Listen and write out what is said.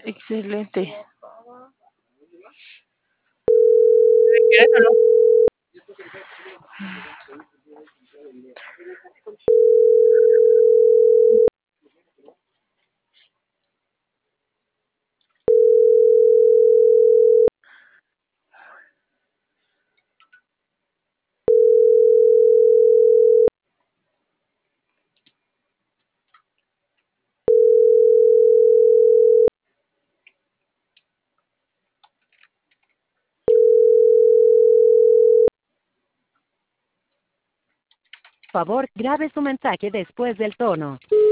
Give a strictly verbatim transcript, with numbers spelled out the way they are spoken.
Excelente. ¿Quieres o no? Por favor, grabe su mensaje después del tono.